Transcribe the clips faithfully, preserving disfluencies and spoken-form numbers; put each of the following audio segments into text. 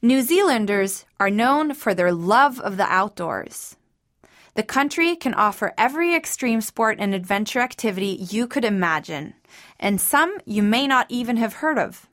New Zealanders are known for their love of the outdoors. The country can offer every extreme sport and adventure activity you could imagine, and some you may not even have heard of.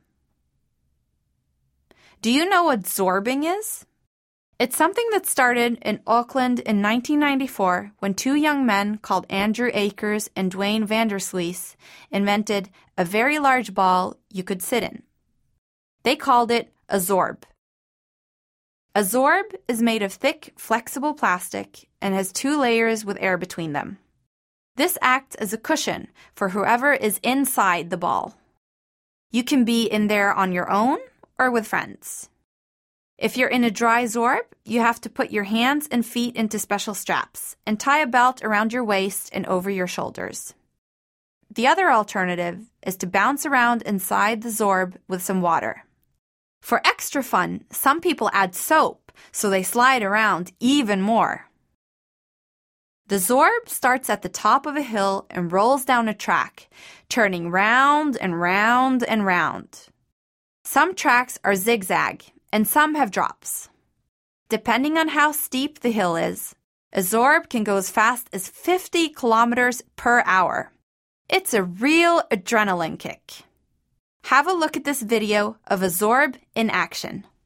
Do you know what zorbing is? It's something that started in Auckland in nineteen ninety-four when two young men called Andrew Akers and Dwayne Vanderslice invented a very large ball you could sit in. They called it a zorb. A zorb is made of thick, flexible plastic and has two layers with air between them. This acts as a cushion for whoever is inside the ball. You can be in there on your own or with friends. If you're in a dry zorb, you have to put your hands and feet into special straps and tie a belt around your waist and over your shoulders. The other alternative is to bounce around inside the zorb with some water. For extra fun, some people add soap so they slide around even more. The zorb starts at the top of a hill and rolls down a track, turning round and round and round. Some tracks are zigzag, and some have drops. Depending on how steep the hill is, a zorb can go as fast as fifty kilometers per hour. It's a real adrenaline kick. Have a look at this video of a zorb in action.